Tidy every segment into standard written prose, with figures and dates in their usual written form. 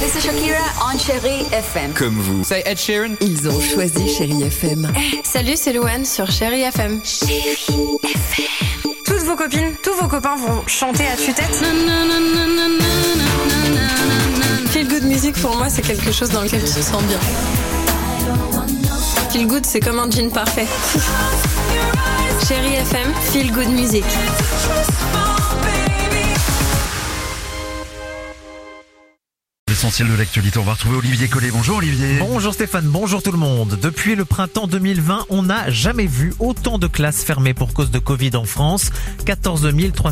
this is Shakira on Chérie FM. Comme vous. Say Ed Sheeran. Ils ont choisi Chérie FM. Salut, c'est Louane sur Chérie FM. Chérie FM. Toutes vos copines, tous vos copains vont chanter à tue-tête. Feel good music pour moi, c'est quelque chose dans lequel tu te sens bien. Feel good, c'est comme un jean parfait. Chérie FM, feel good music. L'essentiel de l'actualité, on va retrouver Olivier Collet. Bonjour Olivier. Bonjour Stéphane, bonjour tout le monde. Depuis le printemps 2020, on n'a jamais vu autant de classes fermées pour cause de Covid en France. 14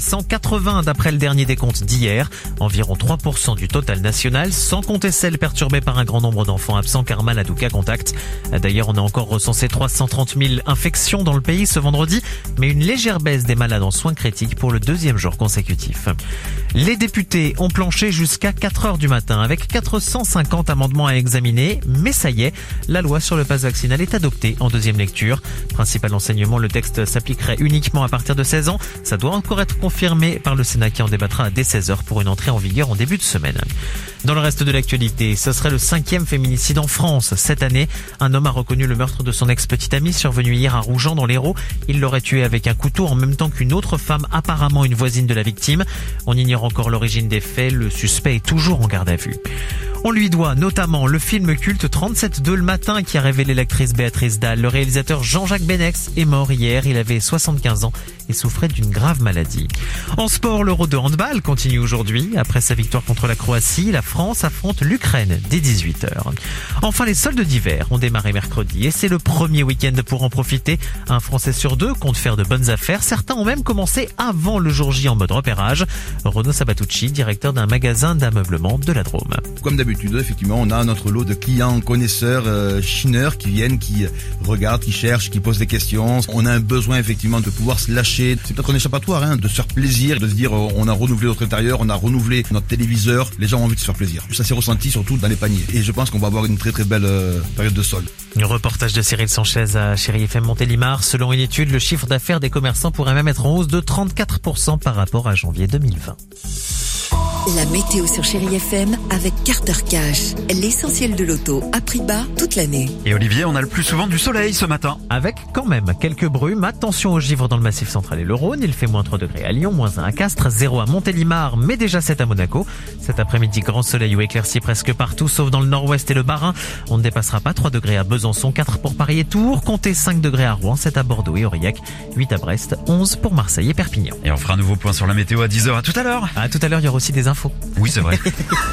380 d'après le dernier décompte d'hier. Environ 3% du total national, sans compter celles perturbées par un grand nombre d'enfants absents car malades ou cas contact. D'ailleurs, on a encore recensé 330 000 infections dans le pays ce vendredi, mais une légère baisse des malades en soins critiques pour le deuxième jour consécutif. Les députés ont planché jusqu'à 4 heures du matin avec 450 amendements à examiner, mais ça y est, la loi sur le pass vaccinal est adoptée en deuxième lecture. Principal enseignement, le texte s'appliquerait uniquement à partir de 16 ans. Ça doit encore être confirmé par le Sénat qui en débattra dès 16h pour une entrée en vigueur en début de semaine. Dans le reste de l'actualité, ce serait le 5e féminicide en France. Cette année, un homme a reconnu le meurtre de son ex-petite amie survenu hier à Rougen dans l'Hérault. Il l'aurait tué avec un couteau en même temps qu'une autre femme, apparemment une voisine de la victime. On ignore encore l'origine des faits, le suspect est toujours en garde à vue. On lui doit notamment le film culte 37-2 le matin qui a révélé l'actrice Béatrice Dalle. Le réalisateur Jean-Jacques Benex est mort hier, il avait 75 ans et souffrait d'une grave maladie. En sport, l'Euro de handball continue aujourd'hui. Après sa victoire contre la Croatie, la France affronte l'Ukraine dès 18h. Enfin, les soldes d'hiver ont démarré mercredi et c'est le premier week-end pour en profiter. Un Français sur deux compte faire de bonnes affaires. Certains ont même commencé avant le jour J en mode repérage. Renaud Sabatucci, directeur d'un magasin d'ameublement de la Drôme. Comme d'habitude, effectivement, on a notre lot de clients, connaisseurs, chineurs qui viennent, qui regardent, qui cherchent, qui posent des questions. On a un besoin effectivement de pouvoir se lâcher. C'est peut-être un échappatoire, de se faire plaisir, de se dire on a renouvelé notre intérieur, on a renouvelé notre téléviseur. Les gens ont envie de se faire plaisir. Ça s'est ressenti surtout dans les paniers. Et je pense qu'on va avoir une très très belle période de solde. Un reportage de Cyril Sanchez à Chérie FM Montélimar. Selon une étude, le chiffre d'affaires des commerçants pourrait même être en hausse de 34% par rapport à janvier 2020. La météo sur Chérie FM avec Carter Cash. L'essentiel de l'auto à prix bas toute l'année. Et Olivier, on a le plus souvent du soleil ce matin. Avec quand même quelques brumes. Attention aux givres dans le Massif central et le Rhône. Il fait moins 3 degrés à Lyon, moins 1 à Castres, 0 à Montélimar, mais déjà 7 à Monaco. Cet après-midi, grand soleil ou éclairci presque partout, sauf dans le nord-ouest et le Bas-Rhin. On ne dépassera pas 3 degrés à Besançon, 4 pour Paris et Tours, comptez 5 degrés à Rouen, 7 à Bordeaux et Aurillac, 8 à Brest, 11 pour Marseille et Perpignan. Et on fera un nouveau point sur la météo à 10h. À tout à l'heure. À tout à l'heure, il y aura aussi des infos. Oui, c'est vrai.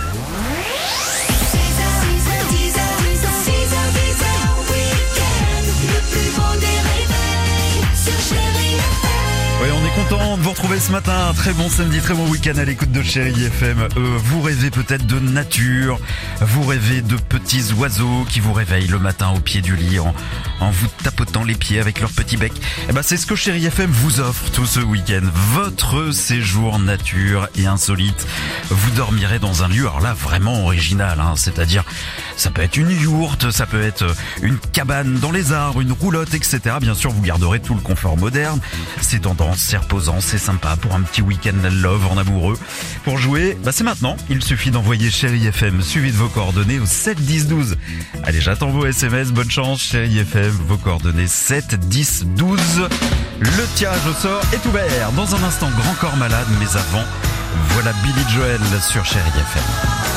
Oui, on est content de vous retrouver ce matin. Très bon samedi, très bon week-end à l'écoute de Chérie FM. Vous rêvez peut-être de nature, vous rêvez de petits oiseaux qui vous réveillent le matin au pied du lit en vous tapotant les pieds avec leur petit bec. Eh ben, c'est ce que Chérie FM vous offre tout ce week-end. Votre séjour nature et insolite. Vous dormirez dans un lieu, alors là, vraiment original, c'est-à-dire, ça peut être une yourte, ça peut être une cabane dans les arbres, une roulotte, etc. Bien sûr, vous garderez tout le confort moderne. C'est tendance, c'est reposant, c'est sympa pour un petit week-end love en amoureux. Pour jouer, c'est maintenant. Il suffit d'envoyer Chérie FM suivi de vos coordonnées au 7 10 12. Allez, j'attends vos SMS. Bonne chance, Chérie FM. Vos coordonnées 7 10 12. Le tirage au sort est ouvert. Dans un instant, Grand Corps Malade, mais avant, voilà Billy Joel sur Chérie FM.